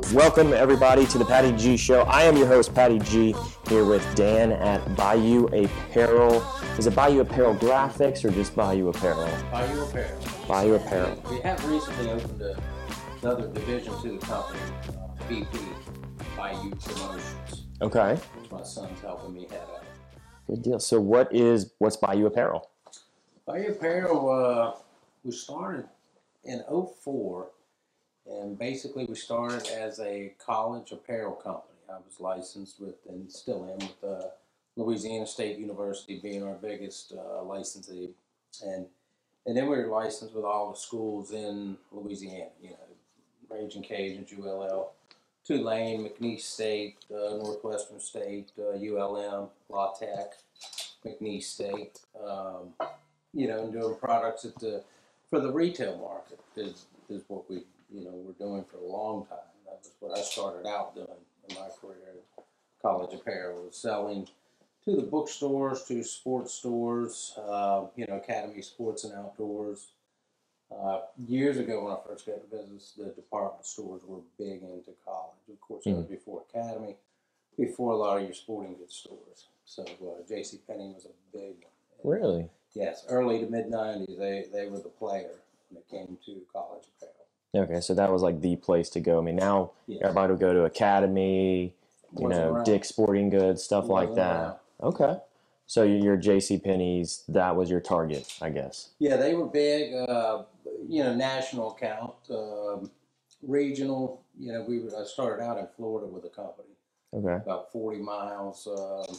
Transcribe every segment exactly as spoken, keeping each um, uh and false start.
Welcome, everybody, to the Patty G Show. I am your host, Patty G, here with Dan at Bayou Apparel. Is it Bayou Apparel Graphics or just Bayou Apparel? Bayou Apparel. Bayou Apparel. We have recently opened a, another division to the company, uh, B P, Bayou Promotions. Okay. Which my son's helping me head up. Good deal. So what is, what's Bayou Apparel? Bayou Apparel, uh, we started in oh four. And basically, we started as a college apparel company. I was licensed with, and still am, with uh, Louisiana State University being our biggest uh, licensee. And and then we were licensed with all the schools in Louisiana, you know, Raging Cajuns, U L L, Tulane, McNeese State, uh, Northwestern State, uh, U L M, La Tech, McNeese State, um, you know, and doing products at the, for the retail market is, is what we you know, we're doing for a long time. That was what I started out doing in my career. College apparel was selling to the bookstores, to sports stores, uh, you know, Academy Sports and Outdoors. Uh, years ago when I first got into business, the department stores were big into college. Of course, that was before Academy, before a lot of your sporting goods stores. So uh, JCPenney was a big one. And, Really? yes, early to mid nineties, they, they were the player when it came to college apparel. Okay, so that was like the place to go. I mean, now Yes. everybody will go to Academy, you Wasn't know, around. Dick's Sporting Goods, stuff like Wasn't that. around. Okay. So your JCPenney's, that was your target, I guess. Yeah, they were big, uh, you know, national account, um, regional. You know, we were, I started out in Florida with a company, Okay. about forty miles um,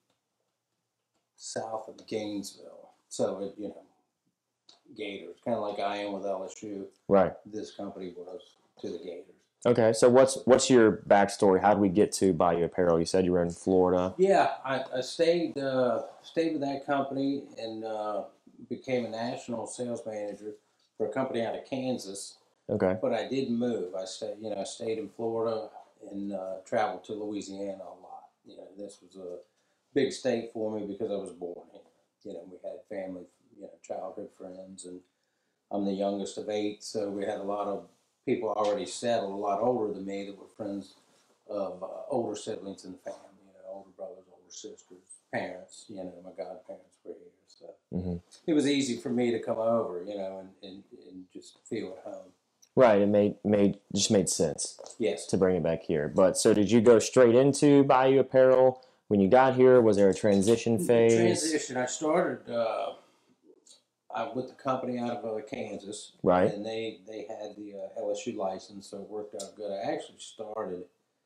south of Gainesville. So, it, you know, Gators, kind of like I am with L S U. Right. This company was to the Gators. Okay, so what's what's your backstory? How did we get to Bayou Apparel? You said you were in Florida. Yeah, I, I stayed uh, stayed with that company and uh, became a national sales manager for a company out of Kansas. Okay. But I did move. I stayed, you know, I stayed in Florida and uh, traveled to Louisiana a lot. You know, this was a big state for me because I was born here. You know, we had family, you know, childhood friends, and I'm the youngest of eight, so we had a lot of people already settled, a lot older than me, that were friends of uh, older siblings in the family. You know, older brothers, older sisters, parents. You know, my godparents were here, so Mm-hmm. it was easy for me to come over. You know, and, and, and just feel at home. Right, it made made just made sense Yes. to bring it back here. But so did you go straight into Bayou Apparel when you got here? Was there a transition phase? Transition. I started uh, I, with the company out of uh, Kansas, Right. and they they had the uh, L S U license, so it worked out good. I actually started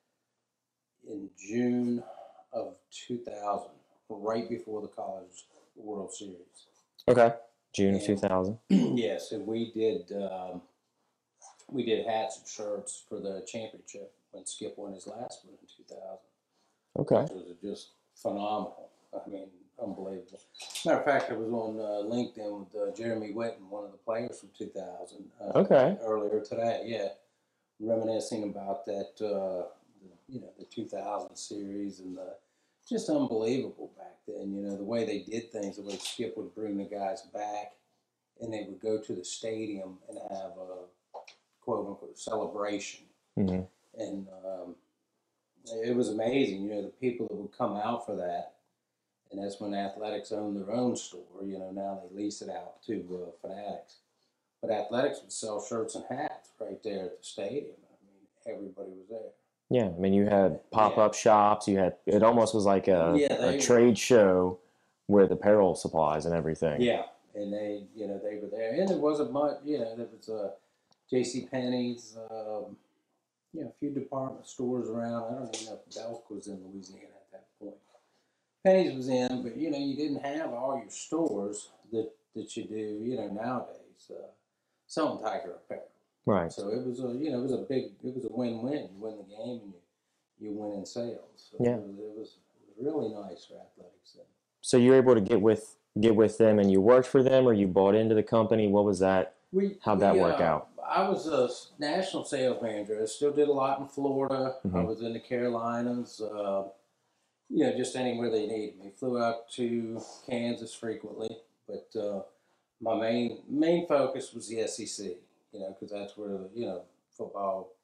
in June of two thousand, right before the College World Series. Okay, June of And- two thousand. Yes, and we did um, we did hats and shirts for the championship when Skip won his last one in two thousand. Okay. Which was just phenomenal. I mean, unbelievable. Matter of fact, I was on uh, LinkedIn with uh, Jeremy Whitten, one of the players from two thousand. Uh, Okay. Earlier today, yeah, reminiscing about that, uh, you know, the two thousand series and the just unbelievable back then. You know, the way they did things, the way Skip would bring the guys back, and they would go to the stadium and have a quote unquote celebration, Mm-hmm. and um, it was amazing. You know, the people that would come out for that. And that's when Athletics owned their own store. You know, now they lease it out to uh, Fanatics. But Athletics would sell shirts and hats right there at the stadium. I mean, everybody was there. Yeah, I mean you had pop up shops. You had it almost was like a, Yeah, a they- trade show with apparel supplies and everything. Yeah, and they, you know, they were there. And there wasn't much, you know, there was uh, JCPenney's, um, you know, a few department stores around. I don't even know if Belk was in Louisiana at that point. Penny's was in, but you know, you didn't have all your stores that, that you do, you know, nowadays. Uh, selling Tiger apparel, Right. so it was a, you know, it was a big, it was a win-win. You win the game and you, you win in sales. So Yeah. it was, it was, it was really nice for Athletics then. So you were able to get with get with them, and you worked for them, or you bought into the company. What was that? We, How'd that we, work uh, out? I was a national sales manager. I still did a lot in Florida. I Mhm. was in the Carolinas. Uh, you know, just anywhere they needed me. Flew out to Kansas frequently, but uh, my main main focus was the S E C. You know, because that's where the, you know, football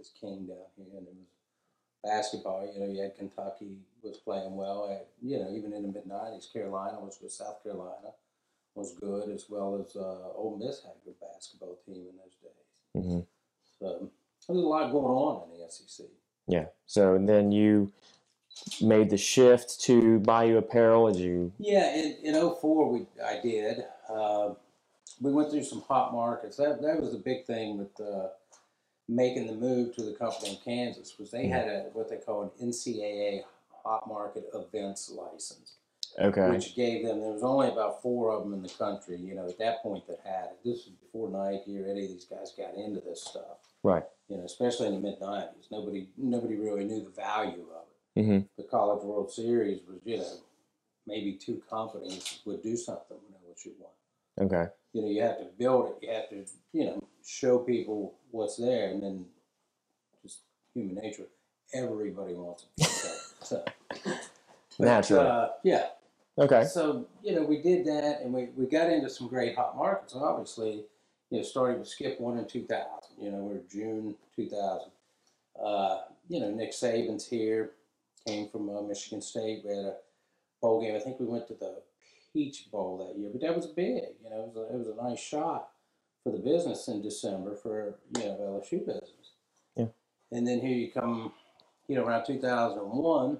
is king down here, and it was basketball. You know, you had Kentucky was playing well. At, you know, even in the mid nineties, Carolina was with South Carolina was good, as well as uh, Ole Miss had a good basketball team in those days. Mm-hmm. So there's a lot going on in the S E C. Yeah. So then you made the shift to Bayou Apparel. Did you? Yeah, in in 'oh four we I did. Uh, we went through some hot markets. That that was the big thing with uh, making the move to the company in Kansas was they had a what they call an N C double A hot market events license, Okay. which gave them. There was only about four of them in the country. You know, at that point that had it. This was before Nike or any of these guys got into this stuff. Right. You know, especially in the mid nineties, nobody nobody really knew the value of it. Mm-hmm. The College World Series was, you know, maybe two companies would do something with L S U won. Okay. You know, you have to build it. You have to, you know, show people what's there, and then just human nature. Everybody wants it. So, but, Naturally. Uh, yeah. Okay. So, you know, we did that, and we, we got into some great hot markets. Obviously, you know, starting with Skip One in two thousand. You know, we're June two thousand. Uh, you know, Nick Saban's here, came from uh, Michigan State. We had a bowl game. I think we went to the Peach Bowl that year, but that was big. You know, it was a, it was a nice shot for the business in December for, you know, L S U business. Yeah. And then here you come, you know, around two thousand one,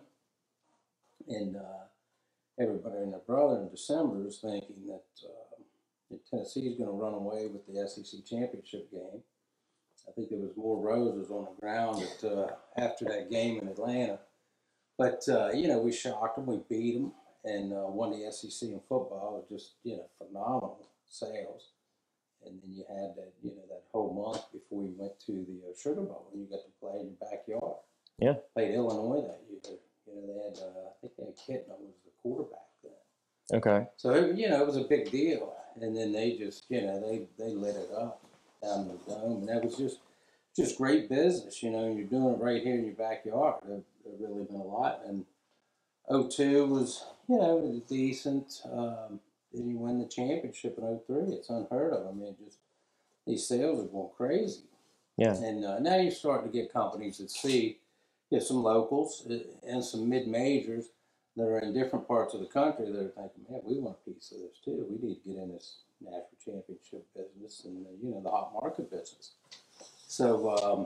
and uh, everybody and their brother in December is thinking that, uh, that Tennessee is going to run away with the S E C championship game. I think there was more roses on the ground at, uh, after that game in Atlanta. But, uh, you know, we shocked them, we beat them, and uh, won the S E C in football with just, you know, phenomenal sales. And then you had that, you know, that whole month before you went to the uh, Sugar Bowl, and you got to play in your backyard. Yeah. Played Illinois that year. You know, they had, uh, I think they had Kitna was the quarterback then. Okay. So, it, you know, it was a big deal. And then they just, you know, they, they lit it up down in the dome. And that was just just great business, you know, and you're doing it right here in your backyard. It, it really been a lot. And oh two was, you know, it was decent. Um, then you win the championship in oh three. It's unheard of. I mean, just these sales are going crazy. Yeah. And uh, now you're starting to get companies that see, you know, some locals and some mid-majors that are in different parts of the country that are thinking, man, we want a piece of this too. We need to get in this national championship business and, uh, you know, the hot market business. So, um,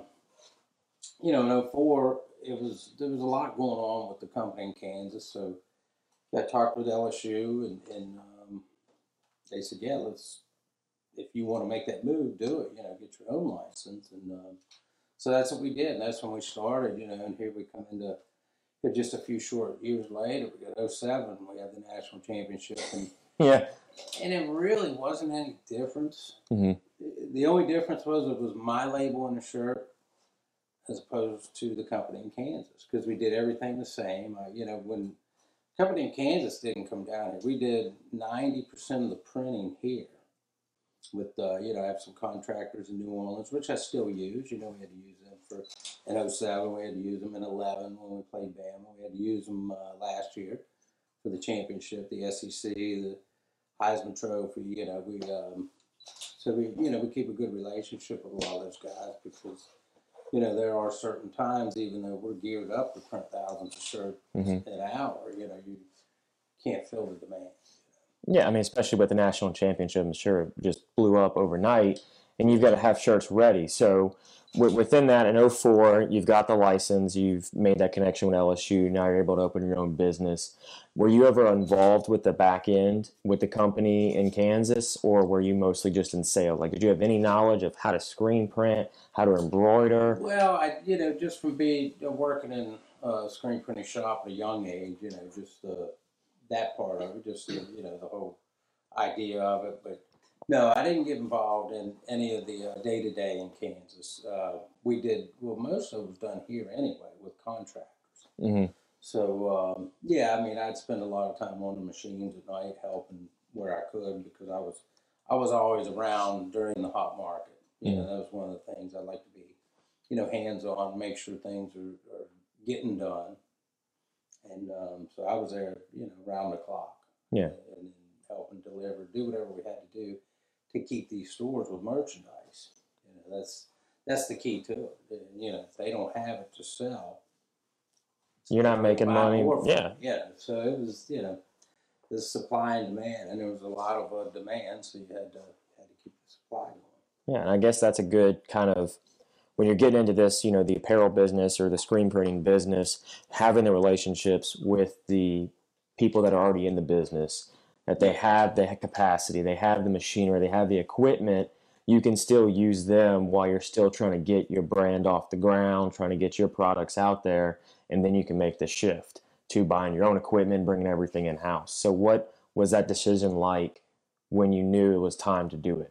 you know, in oh four, it was, there was a lot going on with the company in Kansas. So I talked with L S U, and, and um, they said, yeah, let's, if you want to make that move, do it, you know, get your own license. And um, so that's what we did. And that's when we started, you know, and here we come into just a few short years later. We got oh seven, we had the national championship. And, yeah. And it really wasn't any difference. Mm-hmm. The only difference was it was my label on the shirt as opposed to the company in Kansas, because we did everything the same. Uh, you know, when the company in Kansas didn't come down here, we did ninety percent of the printing here. With, uh, you know, I have some contractors in New Orleans, which I still use. You know, we had to use them for, in oh seven, we had to use them in eleven when we played Bama. We had to use them uh, last year for the championship, the S E C, the Heisman Trophy. You know, we, um, so we, you know, we keep a good relationship with a lot of those guys because, you know, there are certain times, even though we're geared up to print thousands of shirts mm-hmm. an hour, you know, you can't fill the demand. Yeah, I mean, especially with the national championship, I'm sure it just blew up overnight, and you've got to have shirts ready. So within that, in oh four, you've got the license, you've made that connection with L S U, now you're able to open your own business. Were you ever involved with the back end with the company in Kansas, or were you mostly just in sales? Like, did you have any knowledge of how to screen print, how to embroider? Well, I, you know, just from being uh, working in a screen printing shop at a young age, you know, just uh, that part of it, just, you know, the whole idea of it. But no, I didn't get involved in any of the uh, day-to-day in Kansas. Uh, we did, well, most of it was done here anyway with contractors. Mm-hmm. So, um, yeah, I mean, I'd spend a lot of time on the machines at night helping where I could because I was I was always around during the hot market. You mm-hmm. know, that was one of the things I like to be, you know, hands-on, make sure things are, are getting done. And um, so I was there, you know, around the clock. Yeah. And, and help and deliver, do whatever we had to do to keep these stores with merchandise. You know, that's that's the key to it. And, you know, if they don't have it to sell, You're not making buy money. more from Yeah. it. Yeah. So it was, you know, the supply and demand, and there was a lot of uh, demand, so you had to had to keep the supply going. Yeah, and I guess that's a good kind of when you're getting into this, you know, the apparel business or the screen printing business, having the relationships with the people that are already in the business, that they have the capacity, they have the machinery, they have the equipment, you can still use them while you're still trying to get your brand off the ground, trying to get your products out there, and then you can make the shift to buying your own equipment, bringing everything in house. So, what was that decision like when you knew it was time to do it?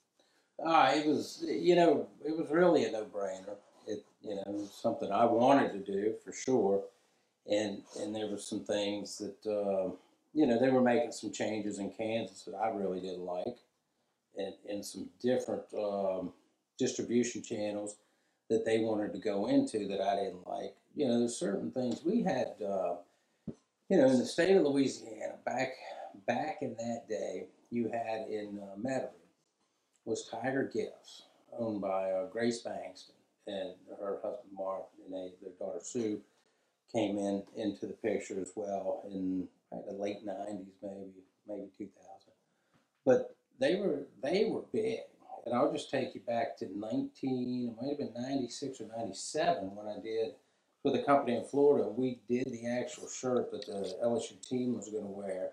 Ah, it was, you know, it was really a no-brainer. It, you know, it was something I wanted to do for sure, and and there were some things that, uh, you know, they were making some changes in Kansas that I really didn't like, and and some different um, distribution channels that they wanted to go into that I didn't like. You know, there's certain things we had. Uh, you know, in the state of Louisiana, back back in that day, you had in uh, Metairie was Tiger Gifts, owned by uh, Grace Bankston and her husband Mark, and they, their daughter Sue came in into the picture as well in like, the late nineties, maybe maybe two thousand. But they were they were big, and I'll just take you back to nineteen. It might have been ninety-six or ninety-seven when I did with a company in Florida. We did the actual shirt that the L S U team was going to wear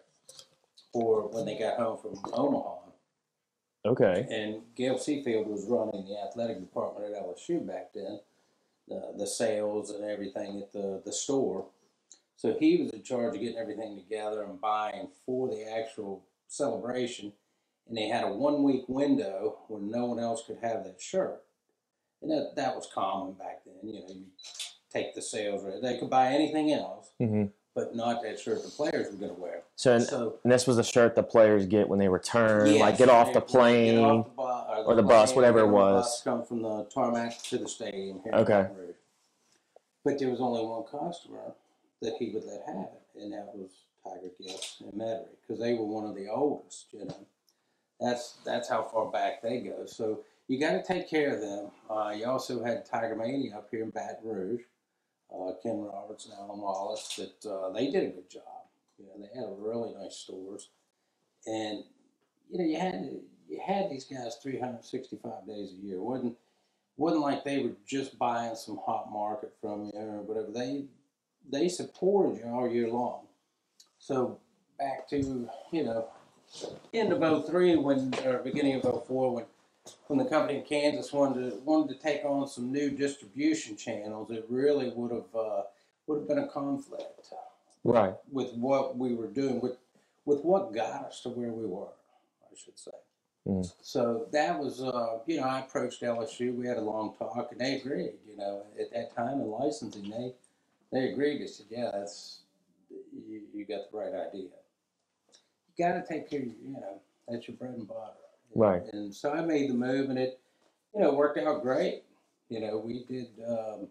for when they got home from Omaha. Okay. And Gail Seafield was running the athletic department at L S U back then, the, the sales and everything at the, the store. So he was in charge of getting everything together and buying for the actual celebration. And they had a one week window where no one else could have that shirt. And that, that was common back then. You know, you take the sales rate. They could buy anything else, Mm-hmm. but not that shirt the players were going to wear. So, and, So, and this was the shirt the players get when they return, yes, like get off they- the when they plane. get off the, bu- or or the bus, plane, whatever get it on the was. Bus, come from the tarmac to the stadium here Okay. in Baton Rouge. But there was only one customer that he would let have it, and that was Tiger Gifts in Metairie, because they were one of the oldest. You know, that's that's how far back they go. So you got to take care of them. Uh, you also had Tiger Mania up here in Baton Rouge, uh, Ken Roberts and Alan Wallace. That uh, they did a good job. You know, they had really nice stores, and you know you had you had these guys three hundred sixty-five days a year. It wasn't wasn't like they were just buying some hot market from you or whatever. They they supported you all year long. So back to you know end of 'oh three when or beginning of 'oh four when when the company in Kansas wanted to wanted to take on some new distribution channels, it really would have uh, would have been a conflict Right. with what we were doing with with what got us to where we were, I should say. Mm. So that was, uh, you know, I approached L S U. We had a long talk, and they agreed. You know, at that time in licensing, they they agreed. They said, "Yeah, that's you, you got the right idea. You got to take care of your, you know, that's your bread and butter." Right. And so I made the move, and it, you know, worked out great. You know, we did. Um,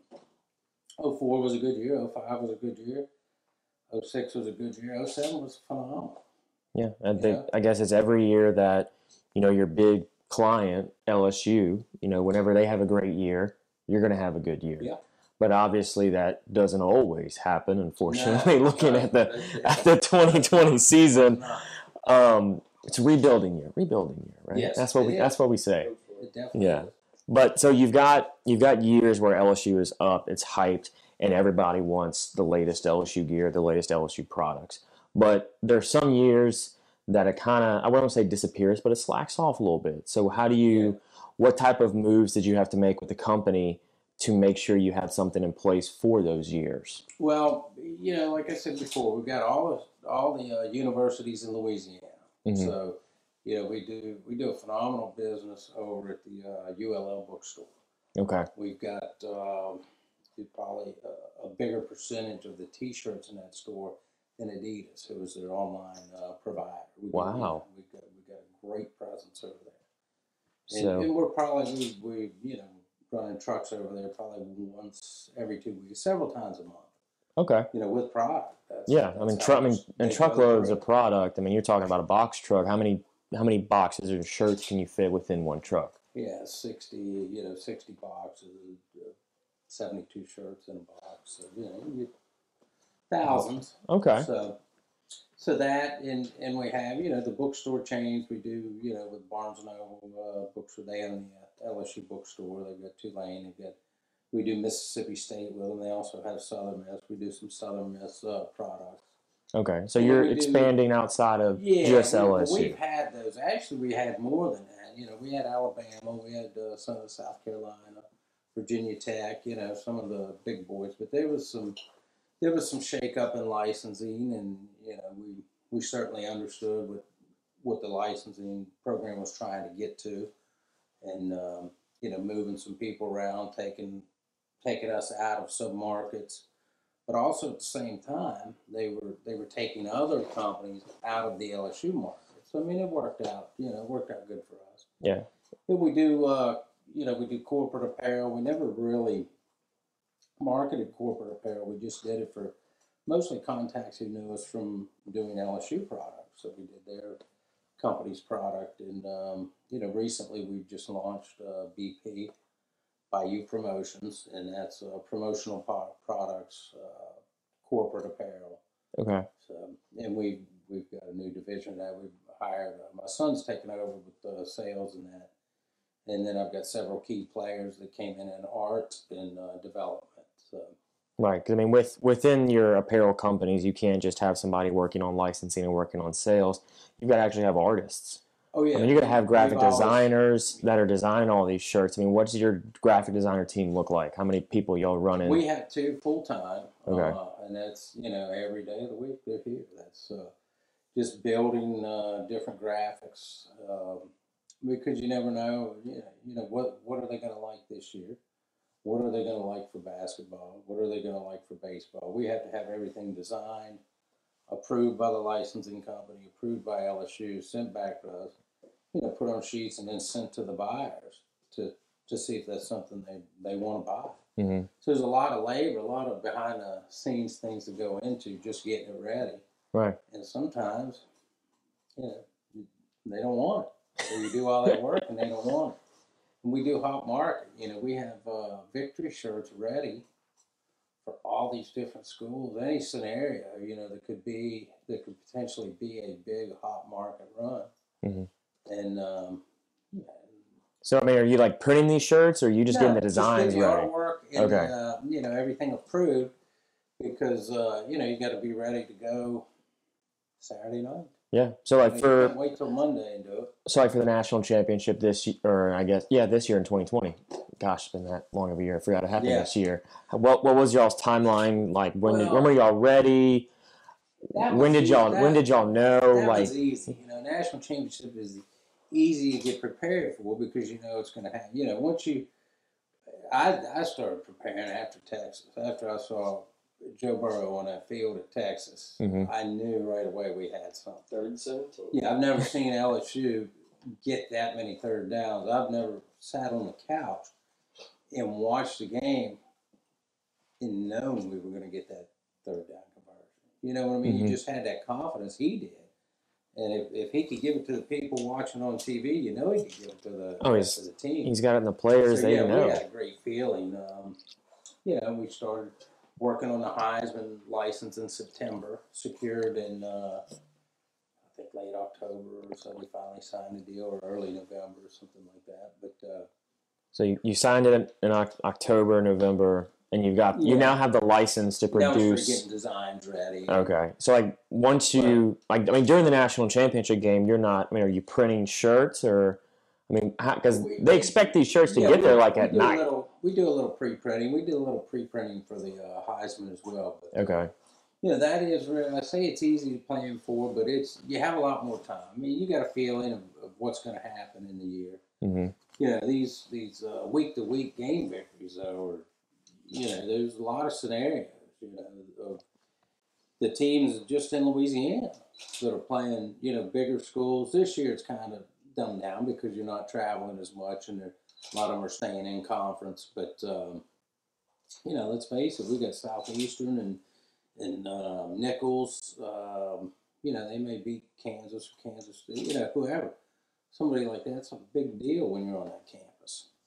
oh four was a good year. oh five was a good year. oh six was a good year. oh seven was phenomenal. Yeah. I think Yeah. I guess it's every year that you know your big client L S U. You know, whenever they have a great year, you're going to have a good year. Yeah. But obviously, that doesn't always happen. Unfortunately, No, looking no, at the it- it- at the twenty twenty season, No. um, it's a rebuilding year. Rebuilding year, right? Yes, That's what it we is. that's what we say. It definitely Yeah. is. But so you've got you've got years where L S U is up, it's hyped, and everybody wants the latest L S U gear, the latest L S U products. But there's some years that it kind of I wouldn't say disappears, but it slacks off a little bit. So how do you what type of moves did you have to make with the company to make sure you had something in place for those years? Well, you know, like I said before, we've got all the all the uh, universities in Louisiana. Mhm. So, you know, we do we do a phenomenal business over at the uh, U L L bookstore. Okay. We've got um, probably a, a bigger percentage of the T-shirts in that store than Adidas, who is their online uh, provider. We do- Wow. we've got we've got a great presence over there, and, So and we're probably we, we you know running trucks over there probably once every two weeks, several times a month. okay. You know, with product. That's, Yeah, I that's mean, how tru- I mean, much and they go truckloads through. of product. I mean, you're talking about a box truck. How many how many boxes or shirts can you fit within one truck? Yeah, sixty, you know, sixty boxes, uh, seventy-two shirts in a box. So, you know, you get thousands. Okay. So, so that, and, and we have, you know, the bookstore chains we do, you know, with Barnes and Noble uh, bookstore. They own the uh, L S U bookstore. They've got Tulane. They've got, we do Mississippi State with them. They also have Southern Miss. We do some Southern Miss uh, products. Okay. So You know, you're we do, expanding outside of yeah, just we, well, L S U. we've had those. Actually, we had more than that. You know, we had Alabama, we had uh, some of South Carolina, Virginia Tech. You know, some of the big boys. But there was some, there was some shakeup in licensing, and you know, we we certainly understood what what the licensing program was trying to get to, and um, you know, moving some people around, taking taking us out of some markets, but also at the same time, they were they were taking other companies out of the L S U market. So I mean, it worked out. You know, it worked out good for us. Yeah. But we do, uh, you know, we do corporate apparel. We never really marketed corporate apparel. We just did it for mostly contacts who knew us from doing L S U products. So we did their company's product, and um, you know, recently we've just launched uh, B P. Bayou Promotions, and that's uh, promotional po- products, uh, corporate apparel. Okay. So, and we we've got a new division that we've hired. Uh, my son's taken over with uh, sales and that, and then I've got several key players that came in in art and uh, development. So, Right. 'Cause I mean, with within your apparel companies, you can't just have somebody working on licensing and working on sales. You've got to actually have artists. oh yeah, I mean, you're going to have graphic we've always, designers that are designing all these shirts. I mean, what does your graphic designer team look like? How many people y'all running? we have two full time, Okay. uh, and that's you know every day of the week they're here. That's uh, just building uh, different graphics um, because you never know. You know, you know what what are they going to like this year? What are they going to like for basketball? What are they going to like for baseball? We have to have everything designed, approved by the licensing company, approved by L S U, sent back to us. You know, put on sheets and then sent to the buyers to to see if that's something they they want to buy. Mm-hmm. So there's a lot of labor, a lot of behind the scenes things that go into just getting it ready. Right. And sometimes, you know, they don't want it. So you do all that work and they don't want it. And we do hot market. You know, we have uh, victory shirts ready for all these different schools. Any scenario, you know, that could be that could potentially be a big hot market run. Mm-hmm. And um, yeah. So, I mean, are you like printing these shirts, or are you just no, getting the designs just get the ready? artwork and Okay. uh, you know everything approved because uh, you know you got to be ready to go Saturday night. Yeah. So, like I mean, you for can't wait till Monday and do it. so like for the national championship this year, or I guess yeah, this year in twenty twenty. Gosh, it's been that long of a year. I forgot it happened Yeah. this year. What what was y'all's timeline like? When did, when Well, were y'all ready? that When was did easy. y'all That, when did y'all know? that Like, was easy. You know, national championship is easy to get prepared for because you know it's going to happen. You know, once you, I I started preparing after Texas. After I saw Joe Burrow on that field at Texas, Mhm. I knew right away we had something. Third and seventeen. Yeah, I've never seen L S U get that many third downs. I've never sat on the couch and watched the game and known we were going to get that third down conversion. You know what I mean? Mhm. You just had that confidence. He did. And if, if he could give it to the people watching on T V, you know he could give it to the Oh, rest he's- of the team. he's got it in the players. So they yeah, know. we had a great feeling. Um, you know, we started working on the Heisman license in September, secured in uh, I think late October or so. We finally signed the deal, or early November or something like that. But uh, So you, you signed it in, in Oc- October, November, and you got you Yeah. now have the license to now we started produce. getting designs ready. Okay, so like once you like, I mean, during the national championship game, you're not. I mean, are you printing shirts or? I mean, because We- they we- expect these shirts to Yeah, get we- there like we at do a night. little- we do a little pre-printing. We do a little pre-printing for the uh, Heisman as well. But, Okay. you know, that is real. I say it's easy to plan for, but it's you have a lot more time. I mean, you got a feeling of, of what's going to happen in the year. Mm-hmm. You know, these these uh, week-to-week game victories, though, are, you know, there's a lot of scenarios, you know, of the teams just in Louisiana that are playing, you know, bigger schools. This year it's kind of dumbed down because you're not traveling as much, and a lot of them are staying in conference. But um, you know, let's face it, we got Southeastern and and um, Nichols. Um, you know, they may beat Kansas or Kansas State. You know, whoever. Somebody like that's a big deal when you're on that campus.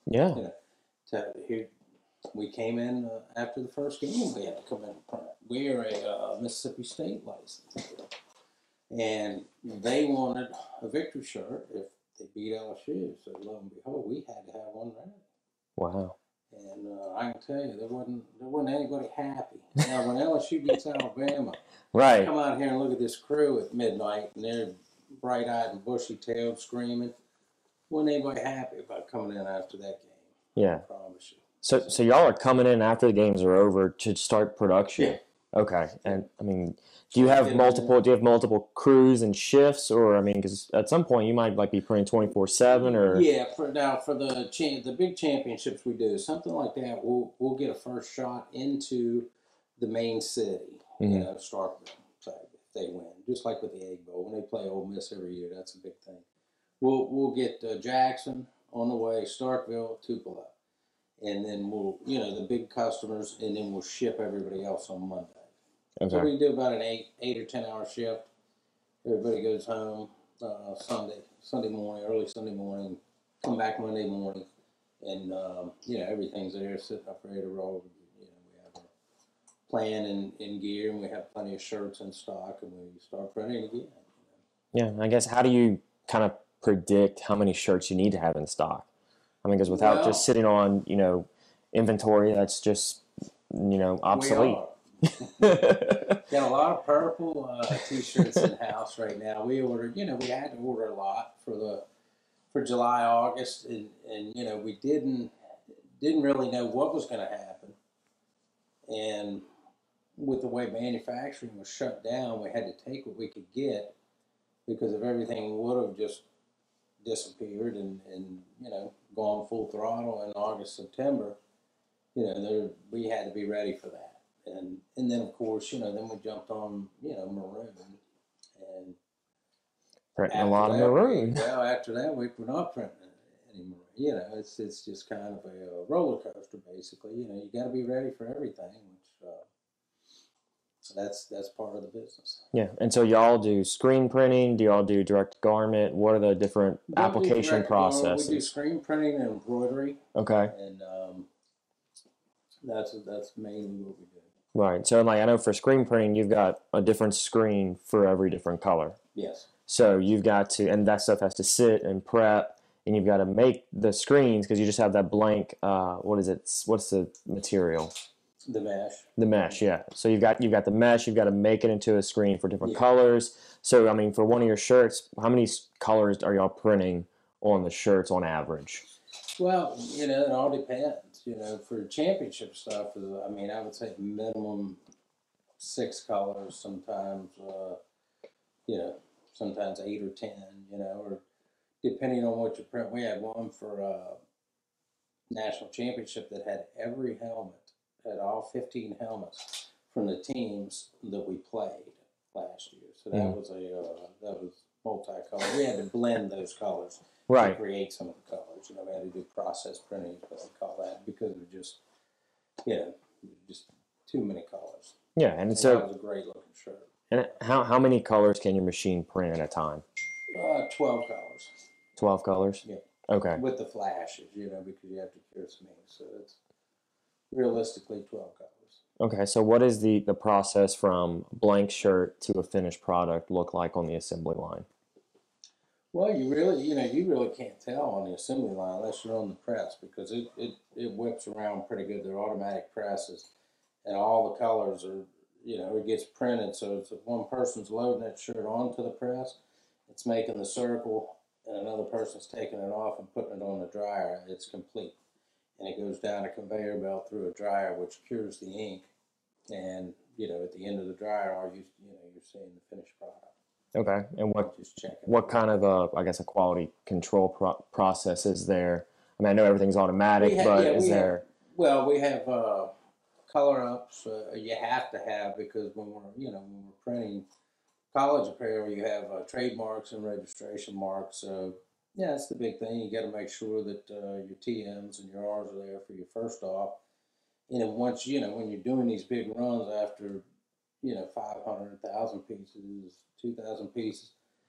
Yeah. You know, to here we came in uh, after the first game. We had to come in and print. We are a uh, Mississippi State license, and they wanted a victory shirt if they beat L S U. So lo and behold, we had to have one ready. Wow. And uh, I can tell you, there wasn't there wasn't anybody happy. Now, when L S U beats Alabama, Right. come out here and look at this crew at midnight, and they're bright-eyed and bushy-tailed, screaming. Wasn't anybody happy about coming in after that game? Yeah. I promise you. So, so y'all are coming in after the games are over to start production. Yeah. Okay. And I mean, do you Get have 'em multiple? in. Do you have multiple crews and shifts, or I mean, because at some point you might like be printing twenty four seven, or Yeah, for now for the cha- the big championships we do something like that. We'll we'll get a first shot into the main city. You Mhm. know, Starkville, say, if they win, just like with the Egg Bowl when they play Ole Miss every year. That's a big thing. We'll we'll get uh, Jackson on the way, Starkville, Tupelo, and then we'll you know the big customers, and then we'll ship everybody else on Monday. So okay. we do about an eight eight or ten hour shift. Everybody goes home uh, Sunday Sunday morning, early Sunday morning. Come back Monday morning, and um, you know everything's there, sitting up ready to roll. You know we have our plan in, in gear, and we have plenty of shirts in stock, and we start printing again. Yeah. I guess how do you kind of predict how many shirts you need to have in stock? I mean, because without just Well, sitting on you know inventory, that's just you know we obsolete. are. Got a lot of purple uh, t-shirts in house right now. We ordered, you know, we had to order a lot for the for July, August, and, and you know, we didn't didn't really know what was going to happen. And with the way manufacturing was shut down, we had to take what we could get because if everything would have just disappeared and, and you know gone full throttle in August, September, you know, there we had to be ready for that. And and then of course, you know, then we jumped on, you know, maroon, and Printing a after lot of that, we maroon. well, after that, we, we're not printing anymore. You know, it's it's just kind of a, a roller coaster, basically. You know, you got to be ready for everything, which uh, that's that's part of the business. Yeah, and so y'all do screen printing? Do y'all do direct garment? What are the different We don't do application direct garment. We do processes? screen printing and embroidery, Okay, and um, that's that's mainly what we do. right. So like I know for screen printing, you've got a different screen for every different color. Yes, So you've got to, and that stuff has to sit and prep, and you've got to make the screens because you just have that blank. Uh, what is it? What's the material? the mesh. The mesh, yeah. So you've got you've got the mesh. You've got to make it into a screen for different Yeah. colors. So I mean, for one of your shirts, how many s- colors are y'all printing on the shirts on average? Well, you know, it all depends. You know, for championship stuff, I mean, I would say minimum six colors. Sometimes, uh, you know, sometimes eight or ten. You know, or depending on what you print. We had one for uh, national championship that had every helmet, had all fifteen helmets from the teams that we played last year. So that Mm. was a uh, that was multicolor. We had to blend those colors to Right. create some of the colors. You know, we had to do process printing, is what we call that, because of just you know just too many colors. Yeah, and And so that was a great looking shirt. and how how many colors can your machine print at a time? Uh, Twelve colors. Twelve colors. Yeah. Okay. With the flashes, you know, because you have to cure some ink. So it's realistically twelve colors. Okay. So what is the the process from blank shirt to a finished product look like on the assembly line? Well, you really, you know, you really can't tell on the assembly line unless you're on the press because it, it, it whips around pretty good. They're automatic presses, and all the colors are, you know, it gets printed. So if one person's loading that shirt onto the press, it's making the circle, and another person's taking it off and putting it on the dryer. It's complete, and it goes down a conveyor belt through a dryer, which cures the ink, and you know, at the end of the dryer, all you, you know, you're seeing the finished product. Okay. And what Just checking. what kind of a I guess a quality control pro- process is there? I mean, I know everything's automatic, We have, but yeah, is we have. there? Well, we have uh, color ups. Uh, you have to have because when we're, you know, when we're printing college apparel, you have uh, trademarks and registration marks. So yeah, that's the big thing. You got to make sure that uh, your T Ms and your Rs are there for you first off. And then once you know when you're doing these big runs after you know five hundred thousand pieces, two thousand pieces,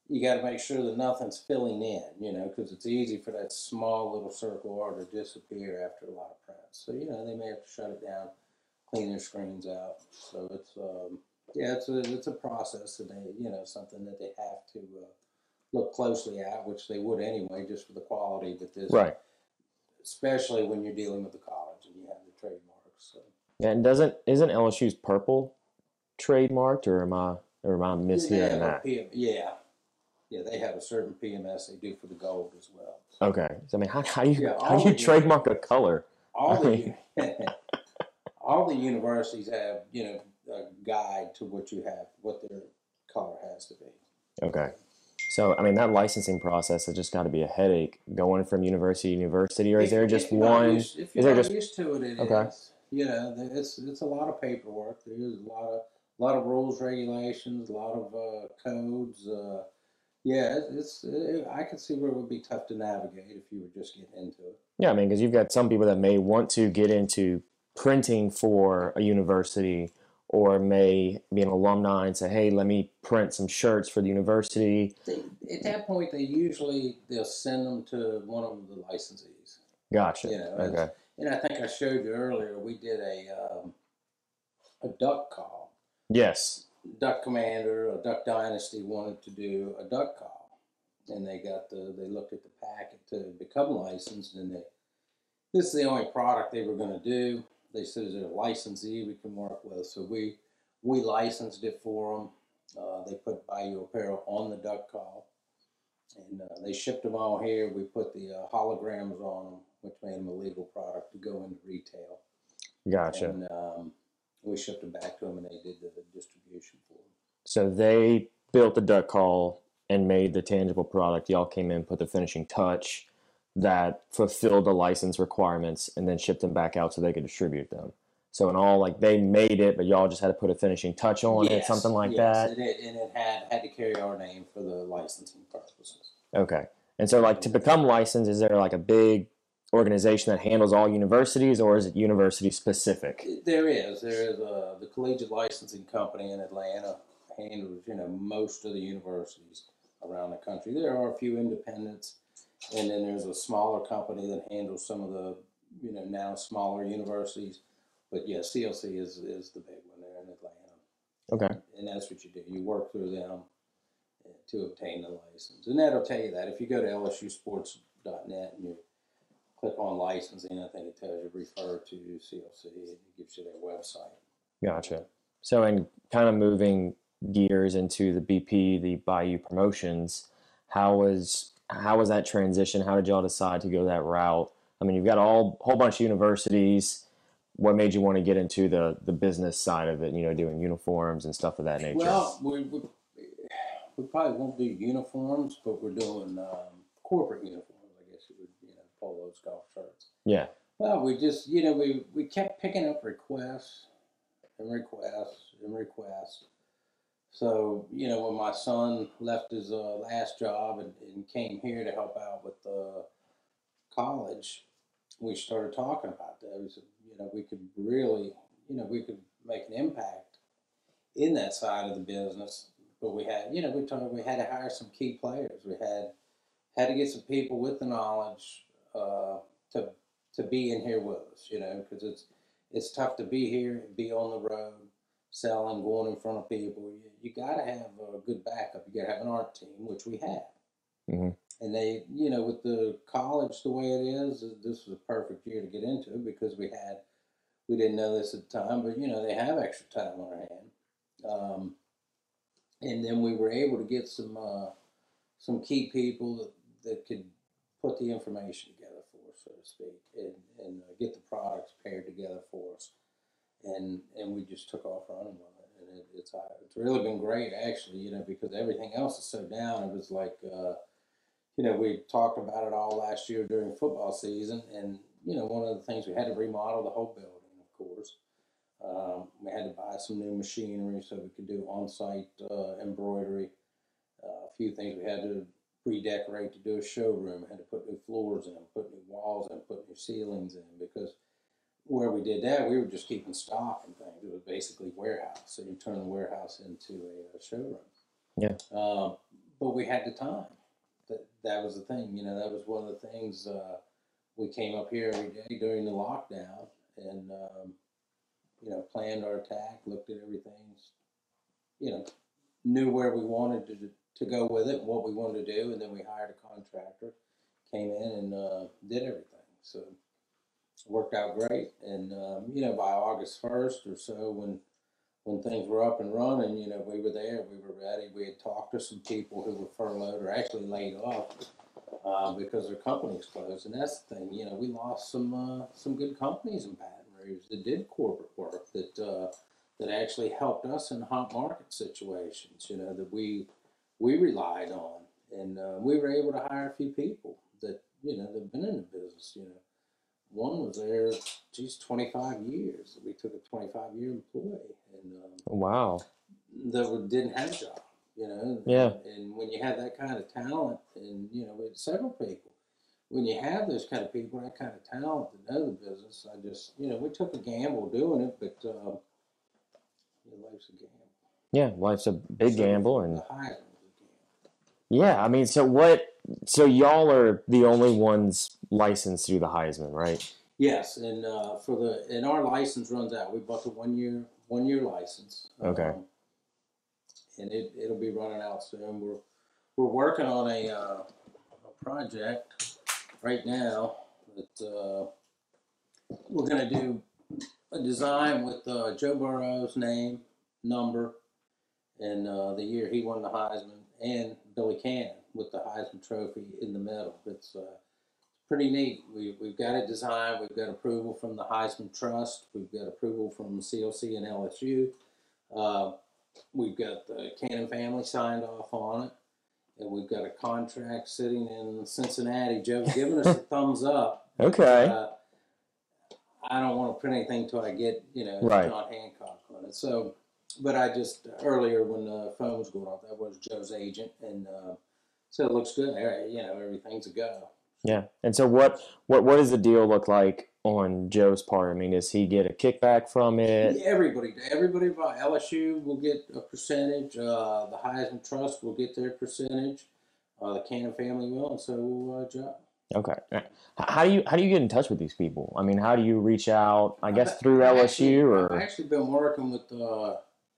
you got to make sure that nothing's filling in, you know, because it's easy for that small little circle R to disappear after a lot of prints. So, you know, they may have to shut it down, clean their screens out. So it's, um, yeah, it's a, it's a process, and they, you know, something that they have to uh, look closely at, which they would anyway, just for the quality. But this, Right. especially when you're dealing with the college and you have the trademarks. So. Yeah, and doesn't isn't L S U's purple trademarked, or am I or am I Yeah, they mishearing have a that? P M, yeah, yeah, they have a certain P M S they do for the gold as well. Okay, so I mean, how, how do you Yeah, how do all you the trademark a color? all I mean, the all the universities have, you know, a guide to what you have, what their color has to be. okay. So I mean, that licensing process has just got to be a headache going from university to university, or is If, there if just you're not one? used, if Is you're there not just used to it, it okay? is. You know, it's it's a lot of paperwork. There is a lot of a lot of rules, regulations, a lot of uh, codes. Uh, yeah, it's, it's it, I could see where it would be tough to navigate if you were just getting into it. Yeah, I mean, because you've got some people that may want to get into printing for a university, or may be an alumni and say, "Hey, let me print some shirts for the university." They, at that point, they usually they'll send them to one of the licensees. Gotcha. You know, as, Okay. and I think I showed you earlier. We did a um, a duck call. Yes. Duck Commander or Duck Dynasty wanted to do a duck call, and they got the they looked at the packet to become licensed, and they this is the only product they were going to do. They said, "Is there a licensee we can work with?" So we we licensed it for them. Uh, they put Bayou Apparel on the duck call, and uh, they shipped them all here. We put the uh, holograms on them, which made them a legal product to go into retail, Gotcha. and um, we shipped them back to them, and they did the distribution for them. So they built the duck call and made the tangible product. Y'all came in, put the finishing touch that fulfilled the license requirements, and then shipped them back out so they could distribute them. So in all, like they made it, but y'all just had to put a finishing touch on it, something Yes, like yes, that. and it, and it had had to carry our name for the licensing purposes. Okay. And so, like, to become licensed, is there like a big organization that handles all universities, or is it university specific? There is, there is a, the Collegiate Licensing Company in Atlanta handles, you know, most of the universities around the country. There are a few independents, and then there's a smaller company that handles some of the, you know, now smaller universities. But yeah, C L C is is the big one there in Atlanta. Okay. And that's what you do. You work through them to obtain the license. And that'll tell you that. If you go to L S U sports dot net and you click on licensing, I think it tells you refer to C L C, and it gives you their website. Gotcha. So, in kind of moving gears into the B P, the Bayou Promotions, how was how was that transition? How did y'all decide to go that route? I mean, you've got a whole, whole bunch of universities. What made you want to get into the the business side of it? You know, doing uniforms and stuff of that nature. Well, we we, we probably won't do uniforms, but we're doing um, corporate uniforms. I guess you would, you know, polos, golf shirts. Yeah. Well, we just, you know, we we kept picking up requests and requests and requests. So, you know, when my son left his uh, last job and, and came here to help out with the college, we started talking about that. We said, you know, we could really, you know, we could make an impact in that side of the business. But we had, you know, we told we had to hire some key players. We had had to get some people with the knowledge uh, to to be in here with us, you know, because it's it's tough to be here and be on the road, selling, going in front of people. You, you got to have a good backup. You got to have an art team, which we have. Mm-hmm. And they, you know, with the college the way it is, this was a perfect year to get into it because we had, we didn't know this at the time, but, you know, they have extra time on their hand. Um, and then we were able to get some uh, some key people that, that could put the information together for us, so to speak, and, and uh, get the products paired together for us. And and we just took off running with it. And it, it's, uh, it's really been great, actually, you know, because everything else is so down. It was like, uh, you know, we talked about it all last year during football season. And, you know, one of the things, we had to remodel the whole building, of course. Um, we had to buy some new machinery so we could do on-site uh, embroidery. Uh, a few things we had to redecorate to do a showroom. We had to put new floors in, put new walls in, put new ceilings in, because where we did that, we were just keeping stock and things. It was basically warehouse. So you turn the warehouse into a, a showroom. Yeah. Um, but we had the time. That that was the thing. You know, that was one of the things. Uh, we came up here every day during the lockdown, and um, you know, planned our attack, looked at everything, you know, knew where we wanted to to go with it, and what we wanted to do, and then we hired a contractor, came in and uh, did everything. So it worked out great. And um, you know, by August first or so, when when things were up and running, you know, we were there, we were ready. We had talked to some people who were furloughed or actually laid off uh, because their companies closed. And that's the thing, you know, we lost some uh, some good companies in Baton Rouge that did corporate work that uh, that actually helped us in hot market situations. You know, that we we relied on, and uh, we were able to hire a few people that you know that've been in the business. You know, one was there, geez, twenty-five years. We took a twenty-five year employee, and um, Wow. that didn't have a job. You know, and, Yeah. and when you have that kind of talent, and you know, with several people, when you have those kind of people, that kind of talent that know the business, I just, you know, we took a gamble doing it, but um, you know, life's a gamble. Yeah. Life's a big So gamble, the and Heisman was a gamble. yeah. I mean, so what? So y'all are the only ones licensed through the Heisman, right? Yes, and uh, for the and our license runs out. We bought the one year one year license. Okay. Um, and it it'll be running out soon. We're we're working on a, uh, a project right now that uh, we're going to do a design with uh, Joe Burrow's name, number, and uh, the year he won the Heisman, and Billy Cannon with the Heisman Trophy in the middle. It's uh, pretty neat. We, we've got it designed. We've got approval from the Heisman Trust. We've got approval from C O C and L S U. Uh, we've got the Cannon family signed off on it. And we've got a contract sitting in Cincinnati. Joe's giving us a thumbs up. Okay. Uh, I don't want to print anything until I get, you know, Right. John Hancock on it. So, but I just, earlier when the phone was going off, that was Joe's agent. And uh, so it looks good. You know, everything's a go. Yeah. And so what what what does the deal look like on Joe's part? I mean, does he get a kickback from it? Yeah, everybody, everybody by L S U will get a percentage. Uh, the Heisman Trust will get their percentage. Uh, the Cannon family will, and so will uh, Joe. Okay. H- How do you how do you get in touch with these people? I mean, how do you reach out? I guess I've, through I've L S U actually, or I've actually been working with uh,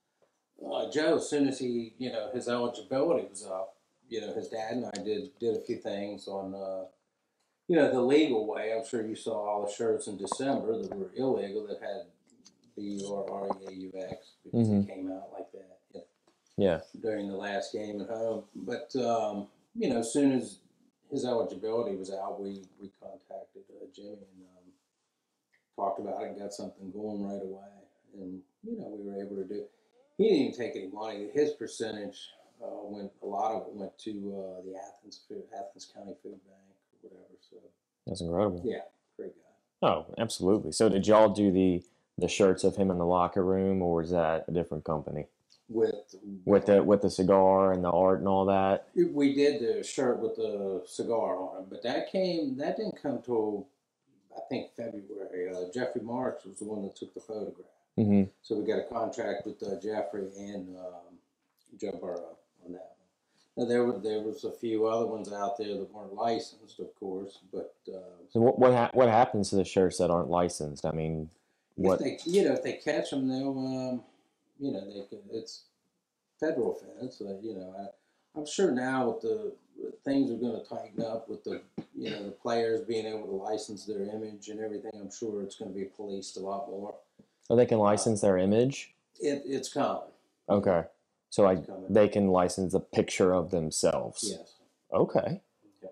uh, Joe as soon as he, you know, his eligibility was up. You know, his dad and I did did a few things on, uh, you know, the legal way. I'm sure you saw all the shirts in December that were illegal that had B or R E A U X because Mhm. it came out like that, you know, yeah. during the last game at home. But um, you know, as soon as his eligibility was out, we we contacted uh, Jimmy and um, talked about it and got something going right away. And you know, we were able to do. He didn't even take any money. His percentage uh, went. A lot of it went to uh, the Athens Food, Athens County Food Bank, or whatever. So That's incredible. yeah, great guy. Oh, absolutely. So did y'all do the the shirts of him in the locker room, or was that a different company With with the with the cigar and the art and all that? we did the shirt with the cigar on it, but that came. That didn't come till I think February. Uh, Jeffrey Marks was the one that took the photograph. Mm-hmm. So we got a contract with uh, Jeffrey and um, Joe Burrow on that one. Now there were there was a few other ones out there that weren't licensed, of course, but uh, So what what ha- what happens to the shirts that aren't licensed? I mean, if what? they you know if they catch them, they'll um, you know they could, it's federal offense. Uh, you know I, I'm sure now with the things are going to tighten up with the you know the players being able to license their image and everything. I'm sure it's going to be policed a lot more. So they can license their image? It it's common. Okay. So like It's coming. they can license a picture of themselves. Yes. Okay. Yeah.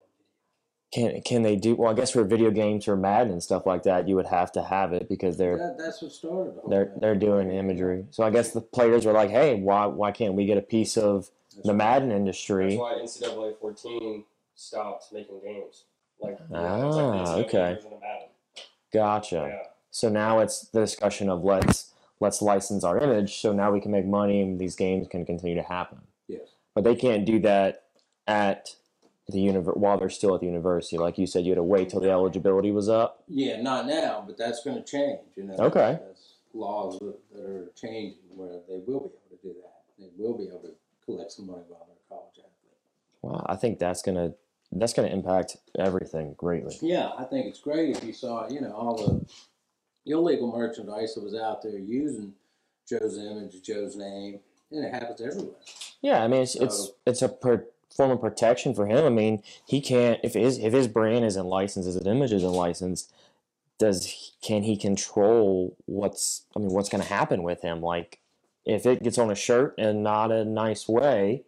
Can can they do well? I guess for video games or Madden and stuff like that, you would have to have it because they're That, that's what started the whole they're thing. they're doing imagery. So I guess the players were like, "Hey, why why can't we get a piece of That's the right. Madden That's industry?" why N C double A fourteen stopped making games. Like, yeah, Ah, it's like the N C double A okay. version of Madden. Gotcha. Yeah. So now it's the discussion of let's let's license our image, so now we can make money and these games can continue to happen. Yes. But they can't do that at the univer- while they're still at the university. Like you said, you had to wait till the eligibility was up. Yeah, not now, but that's going to change. You know. Okay. That's laws that, that are changing where they will be able to do that. They will be able to collect some money while they're a college athlete. I think that's gonna that's gonna impact everything greatly. Yeah, I think it's great if you saw, you know, all the illegal merchandise that was out there using Joe's image, Joe's name, and it happens everywhere. Yeah, I mean it's So- it's it's a per, form of protection for him. I mean he can't if his if his brand isn't licensed, his image isn't licensed. Does he- can he control what's I mean what's going to happen with him? Like if it gets on a shirt and not a nice way,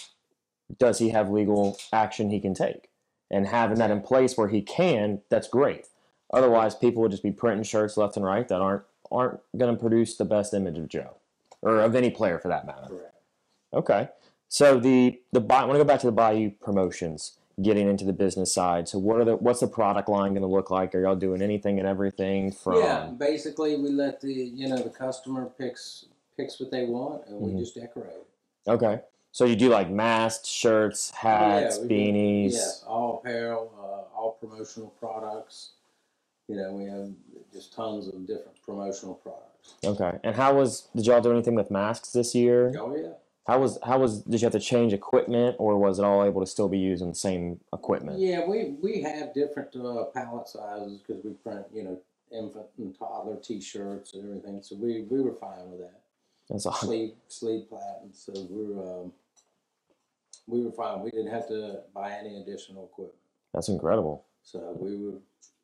does he have legal action he can take? And having that in place where he can, that's great. Otherwise, people would just be printing shirts left and right that aren't aren't going to produce the best image of Joe or of any player for that matter. Correct. Okay, so the the I want to go back to the Bayou promotions, getting into the business side. So what are the what's the product line going to look like? Are y'all doing anything and everything from? Yeah, basically we let the you know the customer picks picks what they want, and Mhm. we just decorate. Okay, so you do like masks, shirts, hats, Yeah, we do- beanies. Yes, all apparel, uh, all promotional products. You know, we have just tons of different promotional products. Okay, and how was did y'all do anything with masks this year? Oh yeah. How was how was did you have to change equipment or was it all able to still be using the same equipment? Yeah, we we have different uh, pallet sizes because we print you know infant and toddler T-shirts and everything. So we, we were fine with that. That's all. Sleeve sleeve platen. So we were um, we were fine. We didn't have to buy any additional equipment. That's incredible. So we were.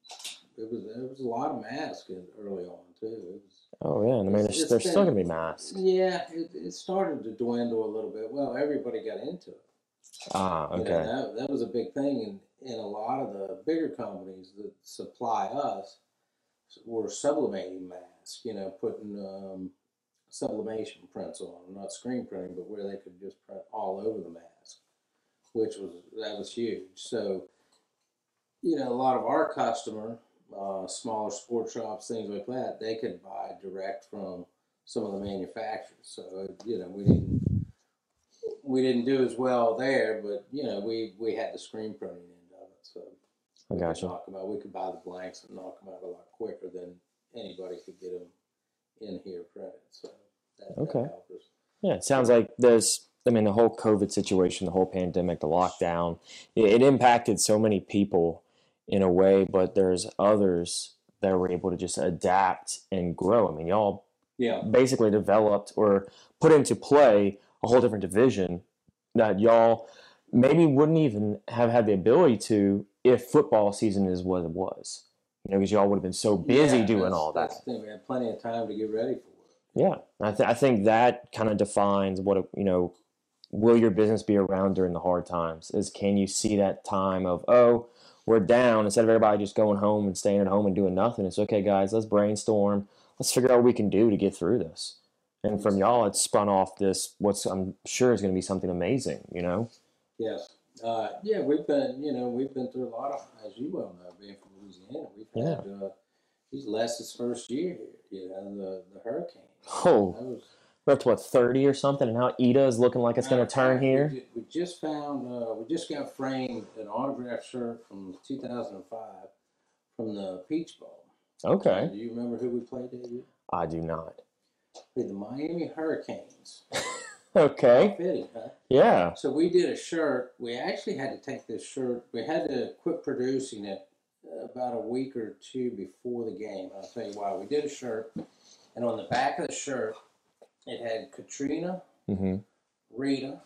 It was it was a lot of masks in- early on too. It was, Oh yeah, and I mean It's- there's, it's there's still been- gonna be masks. yeah, it, it started to dwindle a little bit. Well, everybody got into it. Ah, You okay. know, that, that was a big thing, and, and a lot of the bigger companies that supply us were sublimating masks, you know, putting um, sublimation prints on them, not screen printing, but where they could just print all over the mask, which was, that was huge. So, you know, a lot of our customer, uh, smaller sports shops, things like that, they could buy direct from some of the manufacturers. So, you know, we didn't we didn't do as well there, but you know, we, we had the screen printing end of it, so I we got could you. knock them out. We could buy the blanks and knock them out a lot quicker than anybody could get them in here printed. So that, Okay. that helped us. Yeah, it sounds like there's, I mean, the whole COVID situation, the whole pandemic, the lockdown, it, it impacted so many people in a way, but there's others that were able to just adapt and grow. I mean, y'all Yeah, basically developed or put into play a whole different division that y'all maybe wouldn't even have had the ability to if football season is what it was. You know, because y'all would have been so busy Yeah, doing that's- all that. That's the thing. We had plenty of time to get ready for it. Yeah, I, th- I think that kind of defines what, it- you know, will your business be around during the hard times? Is can you see that time of, oh, we're down, instead of everybody just going home and staying at home and doing nothing, it's okay, guys, let's brainstorm. Let's figure out what we can do to get through this. And from y'all, it's spun off this, what's I'm sure is going to be something amazing, you know? Yes. Uh, yeah, we've been, you know, we've been through a lot of, as you well know, being from Louisiana, we've Yeah. had, uh, he's Les's first year here, you know, the, the hurricane. Oh, That was, we're up to what, thirty or something, and how Ida is looking like it's going to turn We here. ju- We just found, uh, we just got framed an autographed shirt from two thousand five from the Peach Bowl. Okay, Do you remember who we played that year? I do not. Played the Miami Hurricanes. Okay, Fitting, huh? yeah. So we did a shirt. We actually had to take this shirt. We had to quit producing it about a week or two before the game. I'll tell you why. We did a shirt, and on the back of the shirt, it had Katrina, Mm-hmm. Rita,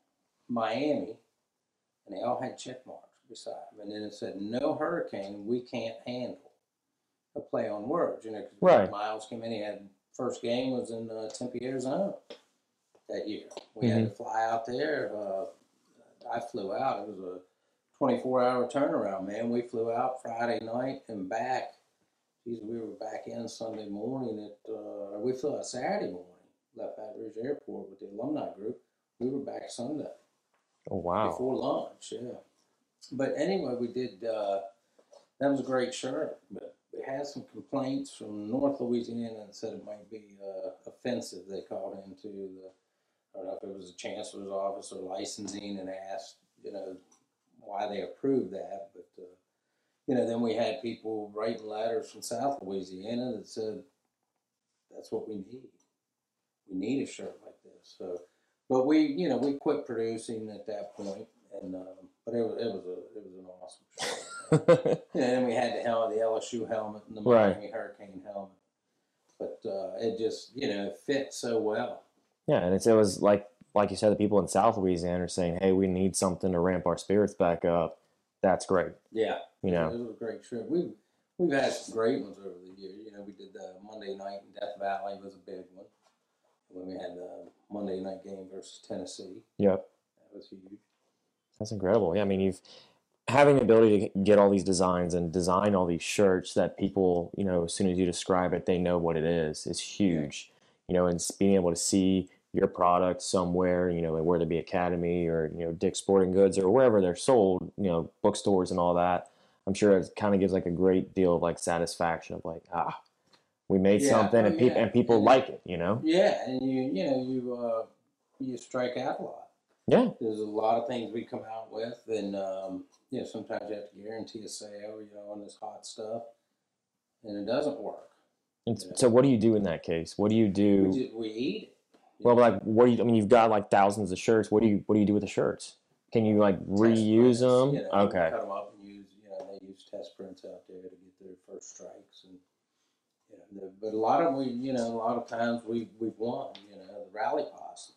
Miami, and they all had check marks beside them. And then it said, "No hurricane we can't handle." A play on words, you know. 'Cause Right. Miles came in. He had first game was in uh, Tempe, Arizona that year. We had to fly out there. Uh, I flew out. It was a twenty-four hour turnaround, man. We flew out Friday night and back. Geez, we were back in Sunday morning. At uh, we flew out Saturday morning. Left Baton Rouge Airport with the alumni group. We were back Sunday Oh, wow. before lunch. Yeah. But anyway, we did. Uh, that was a great shirt, but we had some complaints from North Louisiana and said it might be uh, offensive. They called into the, I don't know if it was the chancellor's office or licensing and asked, you know, why they approved that. But, uh, you know, then we had people writing letters from South Louisiana that said, that's what we need. We need a shirt like this. So, but we, you know, we quit producing at that point, and um, And then we had the helmet, the L S U helmet, and the Right. Miami Hurricane helmet. But uh, it just, you know, it fit so well. Yeah, and it's, it was like like you said, the people in South Louisiana are saying, "Hey, we need something to ramp our spirits back up." That's great. Yeah, You know. it was a great trip. We've we've had some great ones over the years. You know, we did the Monday night in Death Valley was a big one. When we had the Monday night game versus Tennessee, Yep. that was huge. That's incredible. Yeah, I mean, you've having the ability to get all these designs and design all these shirts that people, you know, as soon as you describe it, they know what it is, is huge. You know, and s- being able to see your product somewhere, you know, whether it be Academy or, you know, Dick's Sporting Goods or wherever they're sold, you know, bookstores and all that, I'm sure it kind of gives like a great deal of like satisfaction of like, ah, we made Yeah, something oh and people yeah, and people and like it, you know? yeah, and you you know you uh, you strike out a lot. Yeah. There's a lot of things we come out with, and um, you know sometimes you have to guarantee a sale, you know, on this hot stuff, and it doesn't work. And You s- so know, what do you do in that case? What do you we do? just we eat it. You Well, know, like, what do you? I mean, you've got like thousands of shirts. What do you? What do you do with the shirts? Can you like test reuse prints. them? You know, we Okay, cut them up and use. You know, they use test prints out there to get their first strikes, and you know, the, but a lot of we, you know, a lot of times we we've won. You know, the rally possum,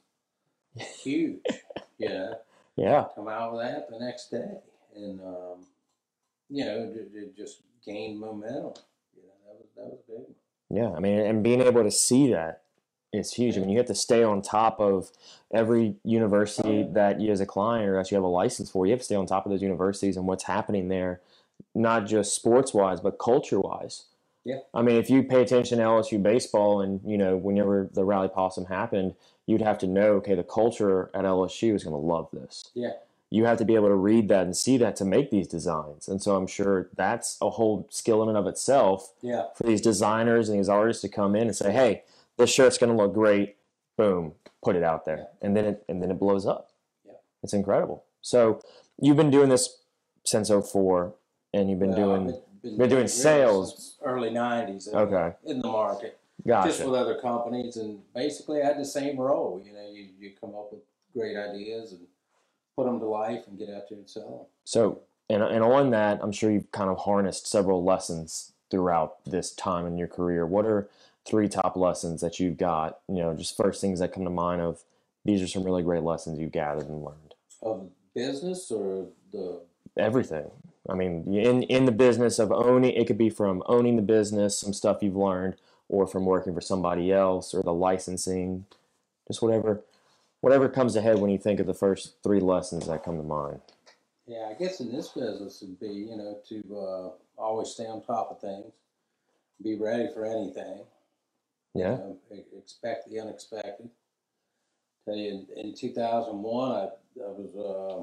huge. You know. yeah, Come out with that the next day, and um, you know, it, it just gained momentum. You know, that was that was a big one. yeah. I mean, and being able to see that is huge. I Yeah. mean, you have to stay on top of every Oh university yeah. that you, as a client, or else you have a license for. You have to stay on top of those universities and what's happening there, not just sports wise, but culture wise. Yeah. I mean, if you pay attention to L S U baseball, and you know, whenever the Rally Possum happened, you'd have to know, okay, the culture at L S U is going to love this. Yeah. You have to be able to read that and see that to make these designs. And so I'm sure that's a whole skill in and of itself Yeah. for these designers and these artists to come in and say, "Hey, this shirt's going to look great." Boom, put it out there, Yeah. and then it and then it blows up. Yeah. It's incredible. So you've been doing this since 'oh four, and you've been Well, doing I've been, been doing really sales. since early nineties. In, Okay, in the market, just gotcha. with other companies, and basically I had the same role. You know, you you come up with great ideas and put them to life and get out there and sell them. So, and, and on that, I'm sure you've kind of harnessed several lessons throughout this time in your career. What are three top lessons that you've got? You know, just first things that come to mind of these are some really great lessons you've gathered and learned. Of business or the Everything. I mean, in in the business of owning, it could be from owning the business, some stuff you've learned, or from working for somebody else, or the licensing, just whatever whatever comes to head when you think of the first three lessons that come to mind. Yeah, I guess in this business would be, you know, to uh, always stay on top of things, be ready for anything, you Yeah. know, e- expect the unexpected. Tell you, in, in two thousand one, I, I was, uh,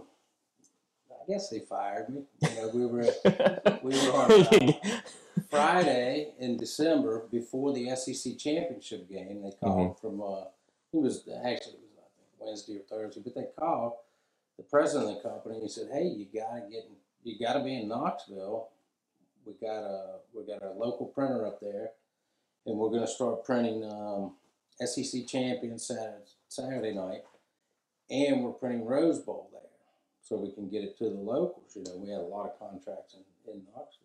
I guess they fired me. You know, we were we were on uh, Friday in December before the S E C championship game. They called from, uh, it was actually it was I think Wednesday or Thursday, but they called the president of the company. He said, "Hey, you gotta get, in, you gotta be in Knoxville. We got a we got a local printer up there, and we're gonna start printing um, S E C champions Saturday, Saturday night, and we're printing Rose Bowl there, so we can get it to the locals. You know, we had a lot of contracts in, in Knoxville."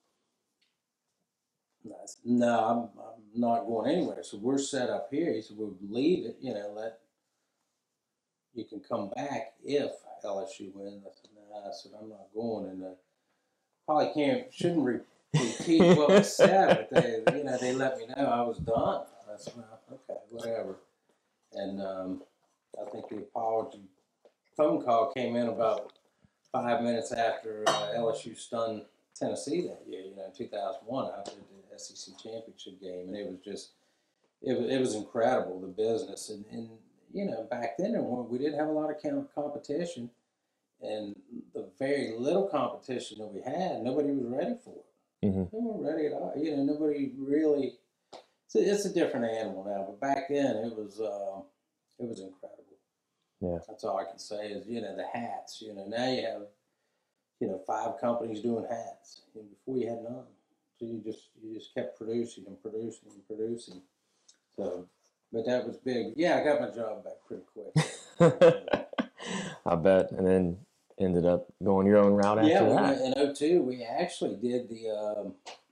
And I said, "No, I'm I'm not going anywhere. So we're set up here." He said, "We'll leave it. You know, let you can come back if L S U wins." I said, "Nah," I said, "I'm not going." And uh, probably can't shouldn't re- repeat what was said, but they you know they let me know I was done. I said, "Well, okay, whatever." And um, I think the apology phone call came in about five minutes after uh, L S U stunned Tennessee that year. You know, in two thousand one after the S E C championship game, and it was just it was it was incredible the business and and you know back then we didn't have a lot of competition, and the very little competition that we had, nobody was ready for it. Mm-hmm. They weren't ready at all. You know, nobody really. It's a, it's a different animal now, but back then it was uh, it was incredible. Yeah. That's all I can say is you know the hats. You know now you have you know five companies doing hats, and before you had none. So you just you just kept producing and producing and producing. So, but that was big. Yeah, I got my job back pretty quick. I bet. And then ended up going your own route after Yeah, we that. went in oh two. We actually did the um,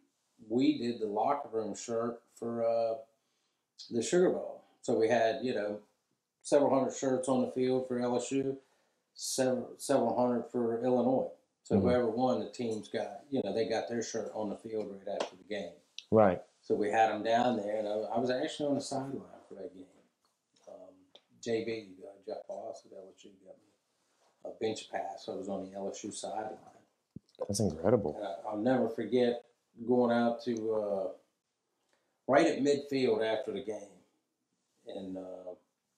we did the locker room shirt for uh, the Sugar Bowl. So we had you know several hundred shirts on the field for L S U, several several hundred for Illinois. So Mhm. whoever won, the teams got you know they got their shirt on the field right after the game. Right. So we had them down there, and I, I was actually on the sideline for that game. Um, J B, uh, Jeff Boss at L S U got me a bench pass. So I was on the L S U sideline. That's incredible. And I, I'll never forget going out to uh, right at midfield after the game, and uh,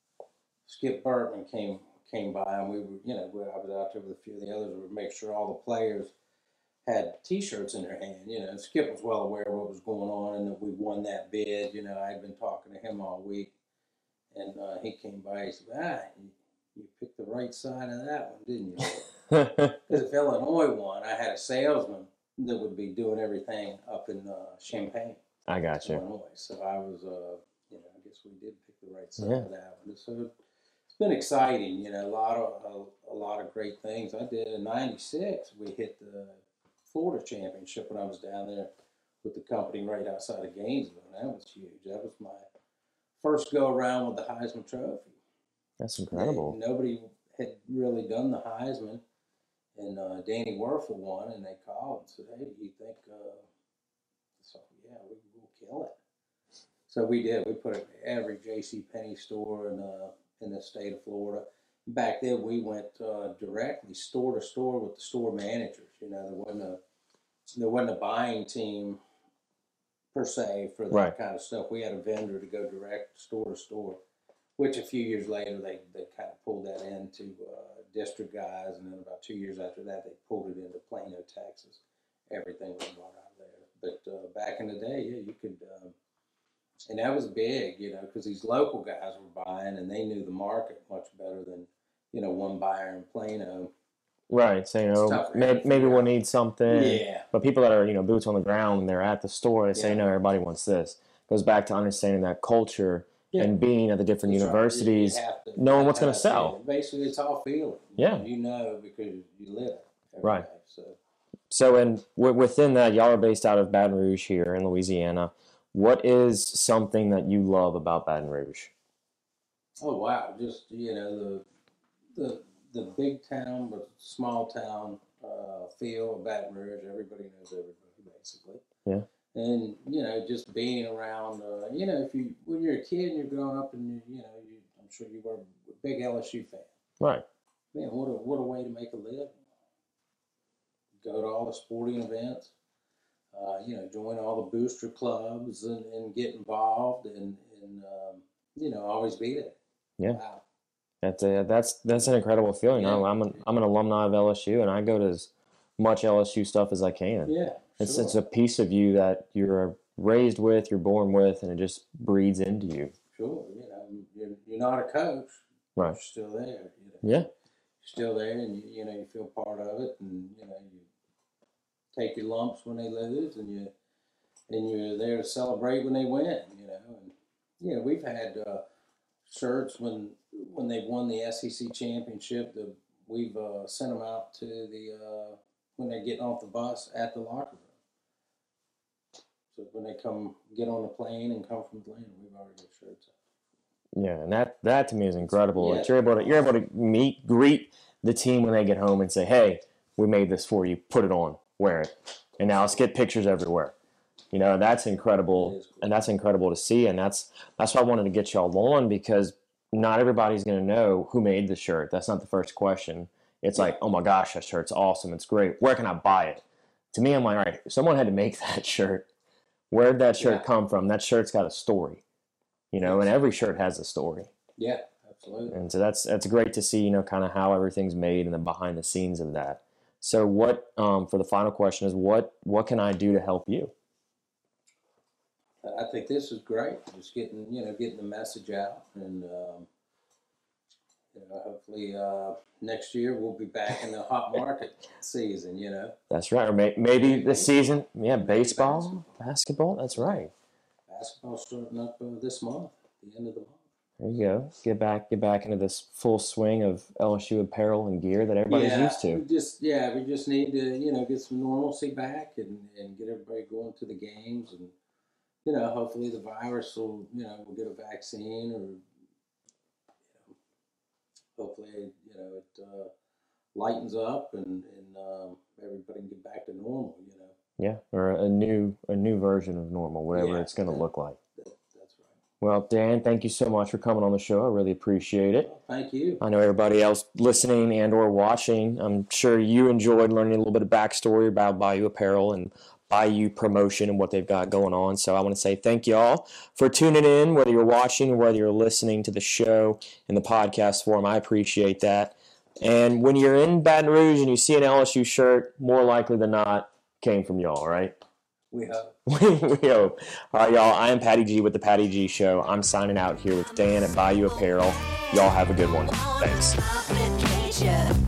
Skip Burtman came came by, and we were, you know, I was out there with a few of the others to make sure all the players had T-shirts in their hand. You know, and Skip was well aware of what was going on, and that we won that bid. You know, I had been talking to him all week, and uh, he came by. He said, "Ah, you, you picked the right side of that one, didn't you?" Because if Illinois won, I had a salesman that would be doing everything up in uh, Champaign, I got you. Illinois. So I was, uh, you know, I guess we did pick the right side Yeah. of that one. So it's been exciting, you know, a lot of a, a lot of great things. I did in ninety-six. We hit the Florida Championship when I was down there with the company right outside of Gainesville. And that was huge. That was my first go around with the Heisman Trophy. That's incredible. Nobody had really done the Heisman. And uh, Danny Werfel won, and they called and said, "Hey, do you think?" Uh... So yeah, we will kill it. So we did. We put it in every J C Penney store in uh, in the state of Florida. Back then, we went uh, directly store to store with the store managers. You know, there wasn't a there wasn't a buying team per se for that Right. kind of stuff. We had a vendor to go direct store to store, which a few years later they, they kind of pulled that into uh, district guys, and then about two years after that they pulled it into Plano, Texas. Everything was brought out of there. But uh, back in the day, yeah, you could, um, and that was big, you know, because these local guys were buying, and they knew the market much better than, you know, one buyer in Plano. Right. So, you It's know, tough for maybe, everything, maybe yeah. we'll need something. Yeah, But people that are, you know, boots on the ground when they're at the store, they say, Yeah. no, everybody wants this. Goes back to understanding that culture Yeah. and being at the different That's right. universities, You have to- knowing what's going to that's how I sell. feel. Basically, it's all feeling. Yeah. You know because you live it every Right. day, so. So, and w- within that, y'all are based out of Baton Rouge here in Louisiana. What is something that you love about Baton Rouge? Oh wow! Just you know the the the big town but small town uh, feel of Baton Rouge. Everybody knows everybody basically. Yeah. And you know just being around. Uh, you know if you when you're a kid and you're growing up and you, you know you, I'm sure you were a big L S U fan. Right. Man, what a what a way to make a living. Go to all the sporting events. Uh, you know, join all the booster clubs and, and get involved and, and um, you know, always be there. Yeah. Wow. That's a, that's that's an incredible feeling. Yeah. I'm an I'm an alumni of L S U, and I go to as much L S U stuff as I can. Yeah. It's sure. it's a piece of you that you're raised with, you're born with, and it just breeds into you. Sure. You know, you're, you're not a coach. Right. You're still there. You know, Yeah. you're still there, and you, you know, you feel part of it, and you know, you take your lumps when they lose, and you and you're there to celebrate when they win. You know, and you know, we've had uh, shirts when when they won the S E C championship. The we've uh, sent them out to the uh, when they're getting off the bus at the locker room. So when they come get on the plane and come from Atlanta, we've already got shirts out. Yeah, and that that to me is incredible. Yeah. That you're able to you're able to meet greet the team when they get home and say, "Hey, we made this for you. Put it on, wear it." And now let's get pictures everywhere. You know, that's incredible, It is cool. and that's incredible to see. And that's that's why I wanted to get y'all on, because not everybody's going to know who made the shirt. That's not the first question. It's like, oh my gosh, that shirt's awesome. It's great. Where can I buy it? To me, I'm like, all right, someone had to make that shirt. Where did that shirt Yeah. come from? That shirt's got a story, you know, and every shirt has a story. Yeah, absolutely. And so that's that's great to see, you know, kind of how everything's made and the behind the scenes of that. So what, um, for the final question is, what what can I do to help you? I think this is great. Just getting, you know, getting the message out, and um, you know, hopefully uh, next year we'll be back in the hot market season. You know, That's right. Or may, maybe this season, yeah, baseball, basketball. That's right. basketball starting up uh, this month, the end of the month. There you go. Get back, get back into this full swing of L S U apparel and gear that everybody's yeah, used to. We just yeah, we just need to you know get some normalcy back and, and get everybody going to the games, and you know hopefully the virus will you know we'll get a vaccine, or you know, hopefully you know it uh, lightens up and and um, everybody can get back to normal. You know. Yeah, or a new a new version of normal, whatever Yeah, it's going to that- look like. That, that's right. Well, Dan, thank you so much for coming on the show. I really appreciate it. Well, thank you. I know everybody else listening and or watching, I'm sure you enjoyed learning a little bit of backstory about Bayou Apparel and Bayou Promotion and what they've got going on. So I want to say thank you all for tuning in, whether you're watching or whether you're listening to the show in the podcast form. I appreciate that. And when you're in Baton Rouge and you see an L S U shirt, more likely than not, came from y'all, right? We hope. we hope. All right, y'all. I am Patty G with the Patty G Show. I'm signing out here with Dan at Bayou Apparel. Y'all have a good one. Thanks.